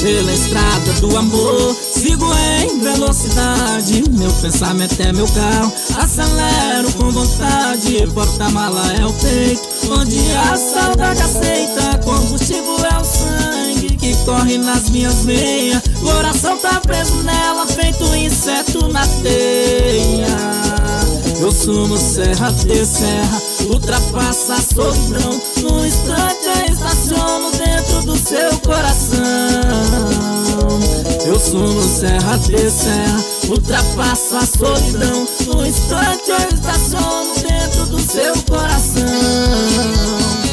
pela estrada do amor, sigo em velocidade. Meu pensamento é meu carro, acelero com vontade. Porta-mala é o peito, onde a saudade aceita. Combustível é o sangue que corre nas minhas veias. Coração tá preso nela, feito inseto na teia. Eu sumo serra de serra, ultrapasso a solidão. Num instante eu estaciono dentro do seu coração. Eu sumo serra de serra, ultrapasso a solidão. Num instante eu estaciono dentro do seu coração.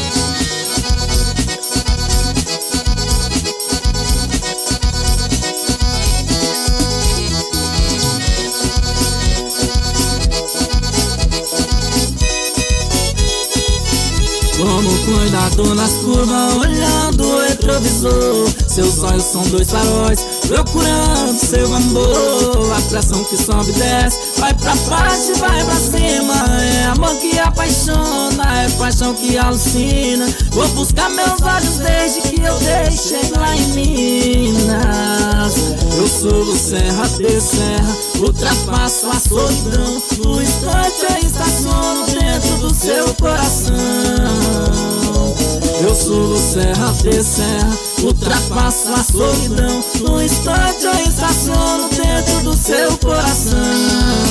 Como cuidado nas curvas, olhando o retrovisor. Seus olhos são dois faróis, procurando seu amor. A pressão que sobe e desce, vai pra baixo e vai pra cima. É amor que apaixona, é paixão que alucina. Vou buscar meus olhos desde que eu deixei lá em Minas. Eu subo serra de serra, ultrapasso a solidão. No instante eu estaciono dentro do seu coração. Eu subo serra de serra, ultrapasso a solidão. No instante eu estaciono dentro do seu coração.